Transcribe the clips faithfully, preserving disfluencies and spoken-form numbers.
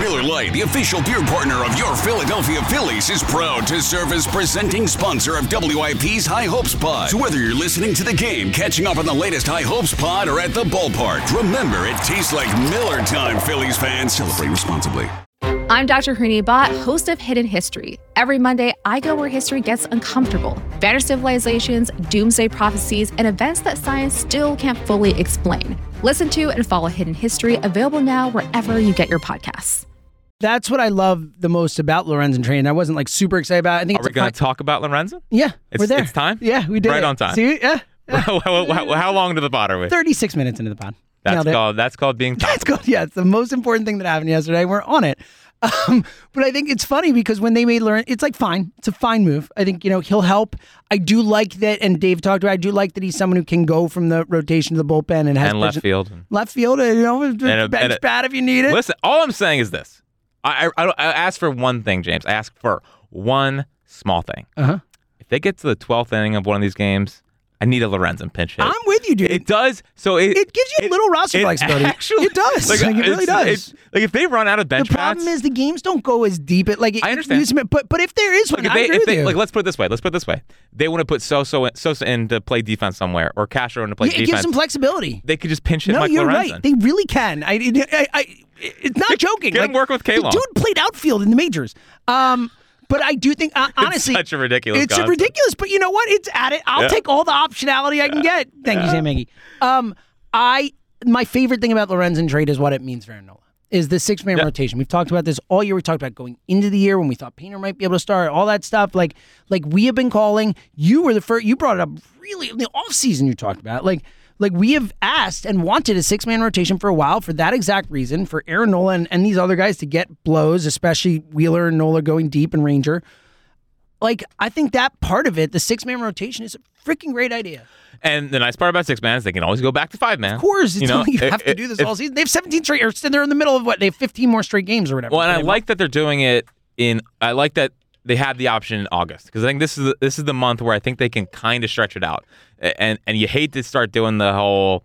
Miller Lite, the official beer partner of your Philadelphia Phillies, is proud to serve as presenting sponsor of W I P's High Hopes Pod. So whether you're listening to the game, catching up on the latest High Hopes Pod, or at the ballpark, remember it tastes like Miller time, Phillies fans. Celebrate responsibly. I'm Doctor Hooni Bhatt, host of Hidden History. Every Monday, I go where history gets uncomfortable. Vanished civilizations, doomsday prophecies, and events that science still can't fully explain. Listen to and follow Hidden History, available now wherever you get your podcasts. That's what I love the most about Lorenzen Train. I wasn't like super excited about it. I think Are we going to talk about Lorenzen? Yeah, it's, we're there. It's time? Yeah, we did Right it. on time. See, yeah. yeah. how, how, how long into the pod are we? thirty-six minutes into the pod. That's called, that's called being topical. That's called, yeah, it's the most important thing that happened yesterday. We're on it. Um, but I think it's funny because when they made Lorenzen, it's like fine. It's a fine move. I think, you know, he'll help. I do like that, and Dave talked about, I do like that he's someone who can go from the rotation to the bullpen and has and left person, field. Left field, you know, and a, bench and a, bat if you need it. Listen, all I'm saying is this. I, I, I ask for one thing, James. I ask for one small thing. Uh-huh. If they get to the twelfth inning of one of these games, I need a Lorenzen pinch hit. I'm with you, dude. It does. So it, it gives you a it, little roster it flexibility. Actually, it does. Like, like it really does. It, like if they run out of bench the problem bats, is the games don't go as deep. It, like it, I understand. It, but but if there is one, like if I they, agree if with they, you. Like let's put it this way. Let's put it this way. They want to put Sosa in, Sosa in to play defense somewhere, or Castro in to play yeah, defense. It gives them flexibility. They could just pinch hit no, Mike you're Lorenzen. right. They really can. I, I, I it's not joking. Get like, him working with K-Law. The dude played outfield in the majors. Um. But I do think, uh, honestly, it's such a ridiculous. It's concept. a ridiculous. But you know what? It's at it. I'll yeah. take all the optionality I can get. Thank yeah. you, Sam Maggie. Um, I my favorite thing about Lorenzen trade is what it means for Aaron Nola. Is the six man yeah. rotation. We've talked about this all year. We talked about going into the year when we thought Painter might be able to start. All that stuff. Like, like we have been calling. You were the first. You brought it up really in the offseason. You talked about like. Like, we have asked and wanted a six-man rotation for a while for that exact reason, for Aaron Nola and, and these other guys to get blows, especially Wheeler and Nola going deep and Ranger. Like, I think that part of it, the six-man rotation, is a freaking great idea. And the nice part about six-man is they can always go back to five-man. Of course. It's you know, only you it, have to it, do this it, all season. They have seventeen straight, or they're in the middle of what? They have fifteen more straight games or whatever. Well, and I like that they're doing it in, I like that they had the option in August, because I think this is the, this is the month where I think they can kind of stretch it out. And and you hate to start doing the whole...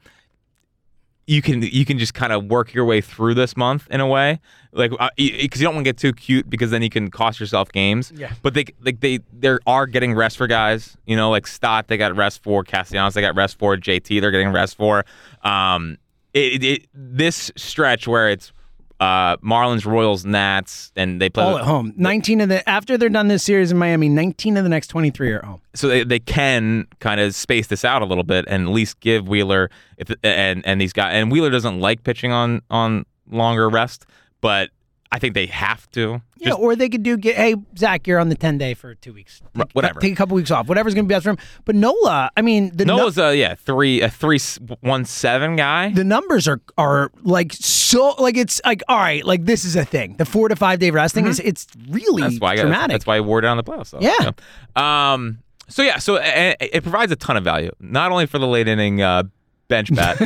You can you can just kind of work your way through this month in a way, like because uh, you, you don't want to get too cute, because then you can cost yourself games. Yeah. But they like they there are getting rest for guys, you know, like Stott they got rest for, Castellanos they got rest for, J T they're getting rest for. Um, it, it, it this stretch where it's uh, Marlins, Royals, Nats, and they play all at home. Nineteen of the after they're done this series in Miami, nineteen of the next twenty-three are at home. So they, they can kind of space this out a little bit and at least give Wheeler if and and these guys, and Wheeler doesn't like pitching on on longer rest, but I think they have to. Yeah, just, or they could do get hey Zach, you're on the ten day for two weeks. Take, whatever. Take a couple weeks off. Whatever's going to be best for him. But Nola, I mean, the Nola's no- a yeah three a three one seven guy. The numbers are are like so like it's like all right, like this is a thing. The four to five day resting mm-hmm. is it's really that's why dramatic. I, that's why I wore down the playoffs. So, yeah. You know. Um. So yeah. So it, it provides a ton of value, not only for the late inning uh, bench bat,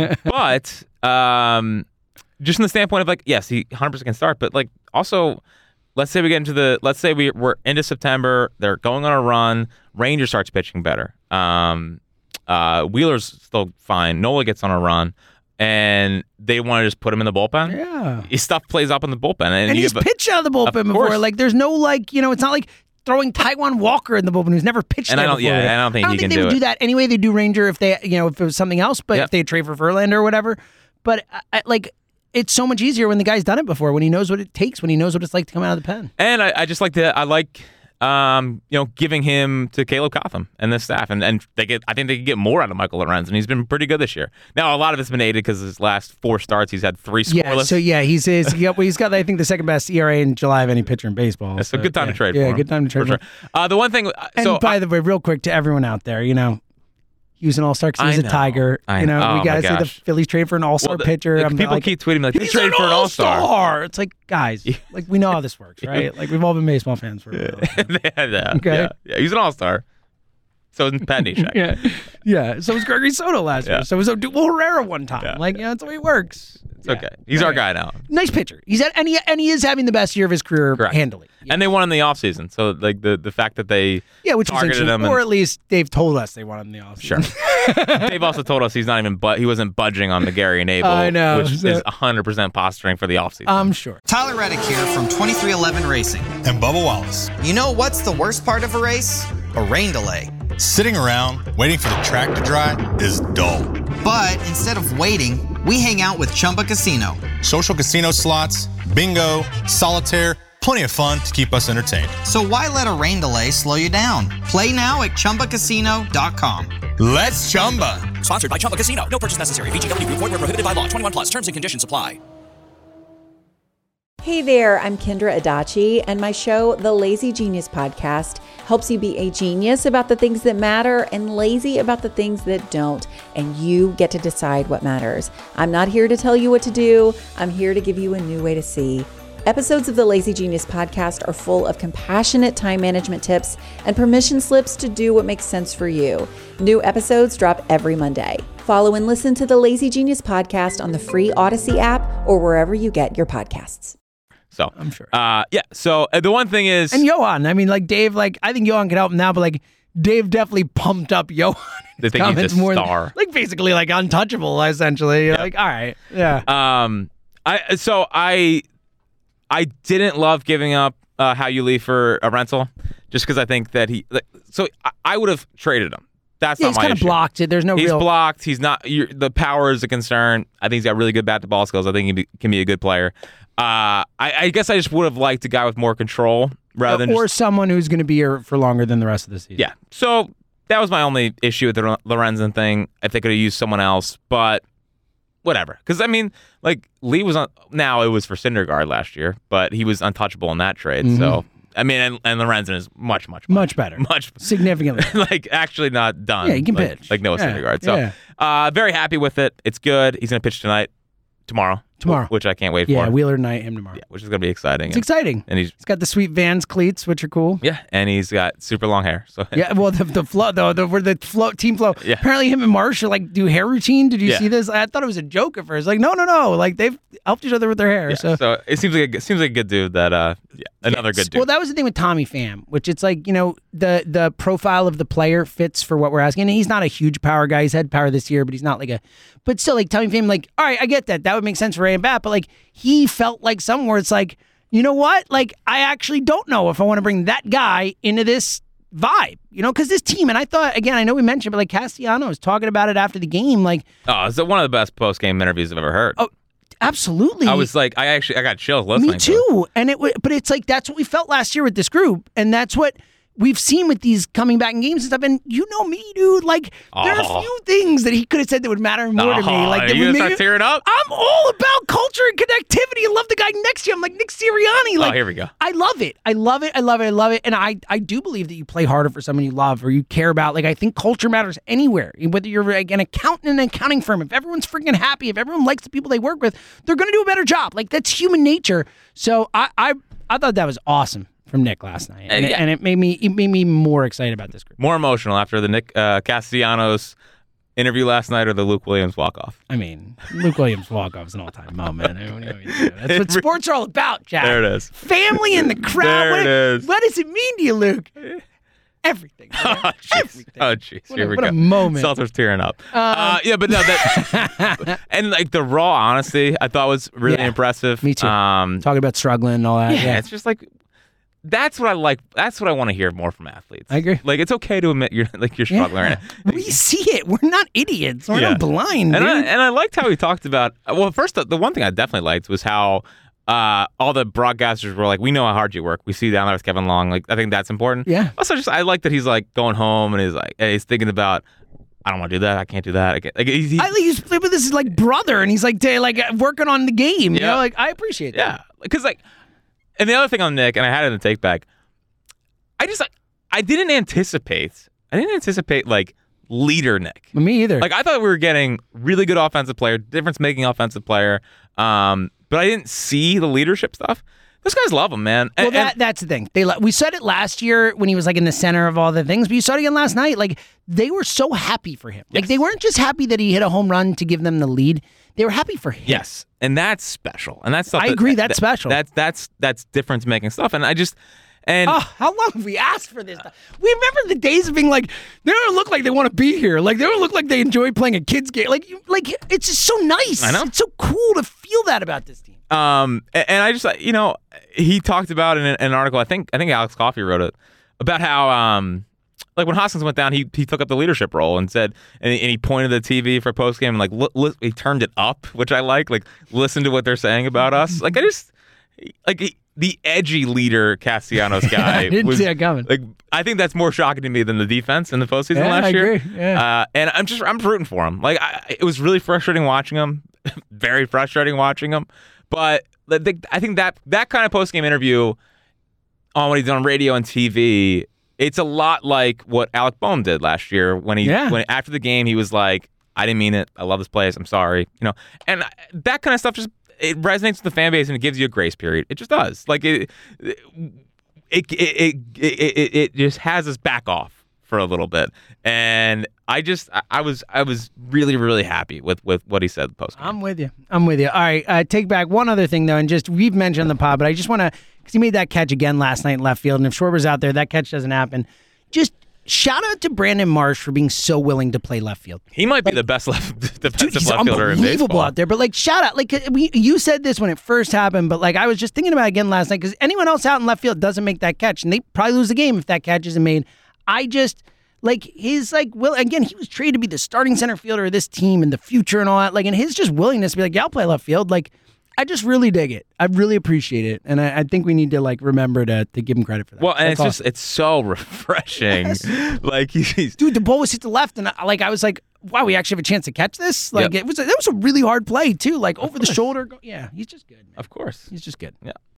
but um, just from the standpoint of like, yes, he one hundred percent can start, but like also, let's say we get into the, let's say we, we're into September, they're going on a run, Ranger starts pitching better. Um, uh, Wheeler's still fine. Nola gets on a run, and they want to just put him in the bullpen. Yeah. His stuff plays up in the bullpen. And, and he's have, pitched out of the bullpen before. Course. Like, there's no, like, you know, it's not like throwing Taijuan Walker in the bullpen who's never pitched and there I don't, before. Yeah, I don't think I don't he think can they do would it. do that anyway. They do Ranger if they, you know, if it was something else, but yep. if they trade for Verlander or whatever. But, I, like, it's so much easier when the guy's done it before, when he knows what it takes, when he knows what it's like to come out of the pen. And I, I just like to, I like, um, you know, giving him to Caleb Cotham and the staff, and, and they get, I think they can get more out of Michael Lorenzen, and he's been pretty good this year. Now, a lot of it's been aided because his last four starts, he's had three scoreless. Yeah, so yeah, he's, he's, he's got, I think, the second best E R A in July of any pitcher in baseball. That's so, a good time yeah, to trade yeah, for him. Yeah, good time to trade for for sure. Uh, the one thing, and so by I, the way, real quick to everyone out there, you know, he was an all-star because he was I a know. Tiger. I You know, know. we Oh, got to my see the gosh. Phillies trade for an all-star well, the, pitcher. the, I'm people like, keep tweeting me like, they he's traded an for an all-star. all-star. It's like, guys, like we know how this works, right? Like we've all been baseball fans for a while. yeah, yeah, Okay. yeah, yeah, he's an all-star. So is Pat Neshek. yeah, yeah. So was Gregory Soto last Yeah. year. So was Odubel Herrera one time. Yeah. Like, yeah, that's the way it works. It's okay. He's our guy now. Nice pitcher. He's at, and he and he is having the best year of his career Correct. handily. Yeah. And they won in the offseason. So like the, the fact that they yeah, which was targeted interesting. him Or and, at least they've told us they won him in the offseason. Sure. They've also told us he's not even but he wasn't budging on McGarry and Abel, I know. which So- is one hundred percent posturing for the offseason. I'm sure. Tyler Reddick here from twenty-three eleven Racing. And Bubba Wallace. You know what's the worst part of a race? A rain delay. Sitting around waiting for the track to dry is dull. But instead of waiting, we hang out with Chumba Casino. Social casino slots, bingo, solitaire, plenty of fun to keep us entertained. So why let a rain delay slow you down? Play now at chumba casino dot com. Let's Chumba. Sponsored by Chumba Casino. No purchase necessary. V G W Group. Void where prohibited by law. twenty-one plus. Terms and conditions apply. Hey there, I'm Kendra Adachi, and my show, The Lazy Genius Podcast, helps you be a genius about the things that matter and lazy about the things that don't, and you get to decide what matters. I'm not here to tell you what to do. I'm here to give you a new way to see. Episodes of the Lazy Genius Podcast are full of compassionate time management tips and permission slips to do what makes sense for you. New episodes drop every Monday. Follow and listen to the Lazy Genius Podcast on the free Odyssey app or wherever you get your podcasts. So I'm sure. Uh, yeah. So uh, the one thing is, And Johan, I mean, like Dave, like I think Johan can help him now, but like Dave definitely pumped up Johan. They think he's comments a more star. Than, like basically like untouchable, essentially. You're Like, all right, yeah. um, I so I I didn't love giving up uh, How You Leave for a rental, just because I think that he. Like, so I, I would have traded him. That's yeah, not he's my kind of issue. blocked it. There's no He's real. blocked. He's not. You're, the power is a concern. I think he's got really good bat to ball skills. I think he be, can be a good player. Uh, I, I guess I just would have liked a guy with more control rather than or just, someone who's going to be here for longer than the rest of the season. yeah. So that was my only issue with the Lorenzen thing. If they could have used someone else, but whatever. Because I mean, like Lee was on. Now it was for Syndergaard last year, but he was untouchable in that trade. Mm-hmm. So I mean, and, and Lorenzen is much, much, Much better. much Significantly. like actually not done. Yeah, he can like, pitch. like Noah Yeah, Syndergaard. So yeah. uh, very happy with it. It's good. He's gonna pitch tonight, tomorrow, Tomorrow. which I can't wait Yeah, for. Wheeler Knight, him tomorrow. Yeah, which is gonna be exciting. It's and, exciting. and he's He's got the sweet Vans cleats, which are cool. yeah, and he's got super long hair. So Yeah, well, the the flow, though, the where the flow, team flow. Yeah. Apparently, him and Marsh are like do hair routine. Did you Yeah. see this? I thought it was a joke at first. Like, no, no, no. Like they've helped each other with their hair. Yeah, so. so it seems like a, seems like a good dude. That uh, yeah, another good dude. Well, that was the thing with Tommy Pham, which it's like, you know, the the profile of the player fits for what we're asking. And he's not a huge power guy. He's had power this year, but he's not like a. But still, like Tommy Pham, like, all right, I get that. That would make sense for Ray and Bat, but like he felt like something where it's like, you know what? Like, I actually don't know if I want to bring that guy into this vibe, you know, because this team, and I thought, again, I know we mentioned, but like Castellanos was talking about it after the game, like, oh, it's one of the best post game interviews I've ever heard. oh, absolutely. I was like, I actually, I got chills listening. Me to it. too. And it, w- but it's like that's what we felt last year with this group, and that's what we've seen with these coming back in games and stuff. And you know me, dude. Like there are Oh. a few things that he could have said that would matter more to me. Oh, Like that you would gonna make start tearing up? I'm all about culture and connectivity. I love the guy next to you. I'm like Nick Sirianni. Like oh, here we go. I love it. I love it. I love it. I love it. And I, I do believe that you play harder for someone you love or you care about. Like I think culture matters anywhere. Whether you're like an accountant in an accounting firm, if everyone's freaking happy, if everyone likes the people they work with, they're going to do a better job. Like that's human nature. So I, I, I thought that was awesome from Nick last night, and, Uh, yeah. it, and it made me, it made me more excited about this group. More emotional after the Nick uh, Castellanos interview last night or the Luke Williams walk off. I mean, Luke Williams walk-off is an all-time moment. I mean, what do you want me to do? That's what sports are all about, Jack. There it is. Family in the crowd. There what, it is. What does it mean to you, Luke? Everything. man. Oh, jeez. Everything. Oh, jeez. What Here a- we what go. a moment. Seltzer's tearing up. Uh, yeah, but no, that and like the raw honesty, I thought was really Yeah. impressive. Me too. Um, Talking about struggling and all that. yeah, Yeah. it's just like that's what I like. That's what I want to hear more from athletes. I agree. Like it's okay to admit you're like you're Yeah. struggling. We see it. We're not idiots. We're Yeah. not blind, And I, dude. and I liked how he talked about. Well, first, the, the one thing I definitely liked was how uh, all the broadcasters were like, "We know how hard you work. We see you down there with Kevin Long." Like, I think that's important. Yeah. Also, just I like that he's like going home and he's like, he's thinking about, I don't want to do that. I can't do that. I can't, like, he's, he, I like he's playing with his like brother, and he's like day, like working on the game. You Yeah. know, like I appreciate that. yeah, because like, and the other thing on Nick, and I had it in the take back. I just like, I didn't anticipate. I didn't anticipate like leader Nick. Me either. Like I thought we were getting really good offensive player, difference making offensive player. Um, but I didn't see the leadership stuff. Those guys love him, man. Well, And- that and- that's the thing. They we said it last year when he was like in the center of all the things, but you saw it again last night. Like they were so happy for him. Like Yes. they weren't just happy that he hit a home run to give them the lead. They were happy for him. Yes, and that's special. And that's stuff I that- agree, that's that- special. That's that's that's difference making stuff. And I just and Oh, how long have we asked for this? We remember the days of being like, they don't look like they want to be here. Like, they don't look like they enjoy playing a kid's game. Like, you, like it's just so nice. I know. It's so cool to feel that about this team. Um, a- and I just, you know, he talked about in an, an article. I think I think Alex Coffey wrote it about how, um, like when Hoskins went down, he he took up the leadership role and said, and, and he pointed the T V for post game and like li- li- he turned it up, which I like. Like listen to what they're saying about us. Like I just like he, the edgy leader Castellanos guy. I didn't was, see that coming. Like I think that's more shocking to me than the defense in the postseason Yeah, last I year. agree. Yeah. Uh, and I'm just I'm rooting for him. Like I, it was really frustrating watching him, very frustrating watching him. But the, I think that that kind of post game interview on what he's done on radio and T V, it's a lot like what Alec Boehm did last year when he Yeah. when after the game he was like, I didn't mean it. I love this place. I'm sorry. You know, and that kind of stuff just it resonates with the fan base and it gives you a grace period. It just does. Like it it it it it, it, it just has us back off for a little bit. And I just I, I was I was really really happy with with what he said post game. I'm with you. I'm with you. All right. Uh, take back one other thing, though, and just we've mentioned the pod, but I just want to, because he made that catch again last night in left field, and if Schwarber's out there, that catch doesn't happen. Just shout out to Brandon Marsh for being so willing to play left field. He might be the best left defensive Dude, he's left fielder in unbelievable baseball. out there. But like, shout out, like we, you said this when it first happened, but like I was just thinking about it again last night because anyone else out in left field doesn't make that catch, and they probably lose the game if that catch isn't made. I just like his like will again. He was traded to be the starting center fielder of this team in the future and all that. Like, and his just willingness to be like, yeah, I'll play left field. Like, I just really dig it. I really appreciate it, and I, I think we need to like remember to to give him credit for that. Well, and That's it's awesome. just it's so refreshing. Like he's Dude, the ball was hit to left, and I, like I was like, "Wow, we actually have a chance to catch this." Like Yep. it was, that was a really hard play too, like over the shoulder. Go, yeah, he's just good. Man. of course. He's just good. Yeah.